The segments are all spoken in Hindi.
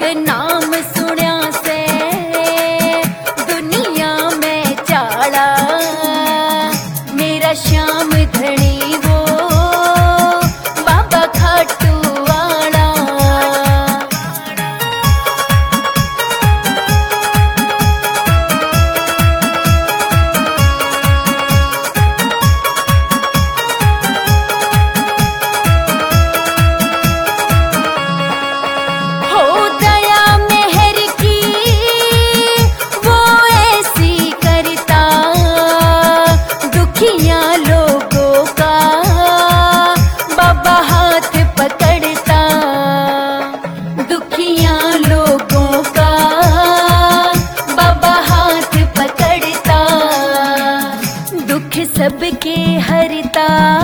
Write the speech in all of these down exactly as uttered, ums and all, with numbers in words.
नाम सुन्या से दुनिया में चाड़ा, मेरा श्याम धनी वो बाबा खाटू वाला। लोगों का बाबा हाथ पकड़ता, दुखिया लोगों का बाबा हाथ पकड़ता, दुख सबके हरता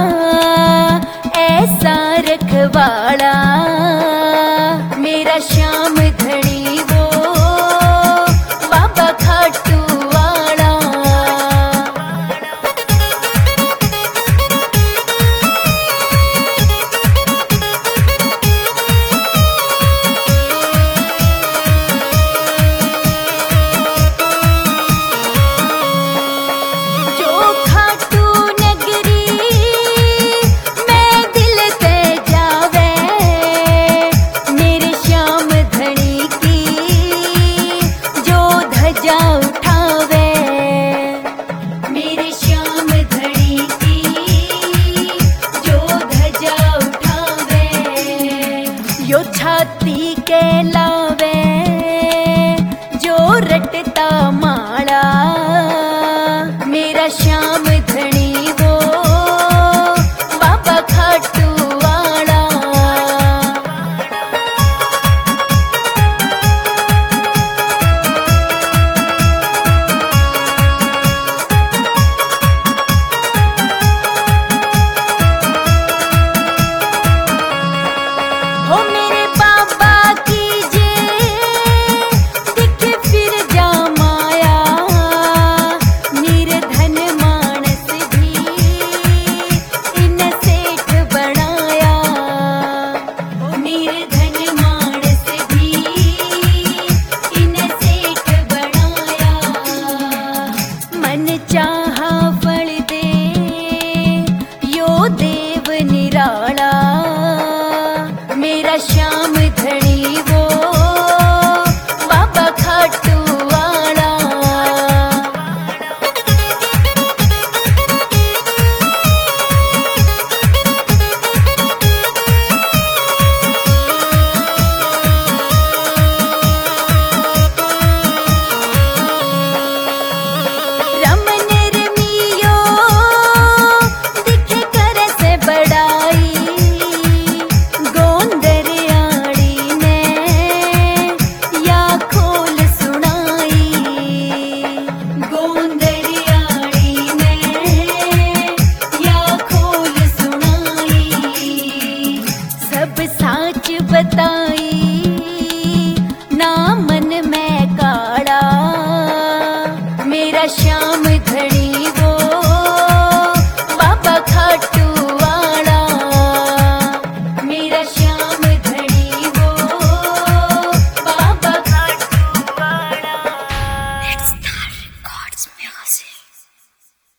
ऐसा रखवाड़ा, मेरा श्याम धनी वो बाबा खाटू वाला। यो छाती के लावे जो रटता माला, मेरा श्याम धनी वो बाबा खाटू वाला। हो मेरे बाबा की जे दिख फिर जा माया, निर्धन मानस भी इन सेठ बनाया, निर्धन मानस भी इन सेठ बनाया, मन चाहा फल दे यो देव निराला, मेरा श्याम धनी वो बाबा खाटू वाला। रमन रमियो दिखे कर से बड़ाई, साच बताई ना मन में काड़ा, मेरा श्याम धनी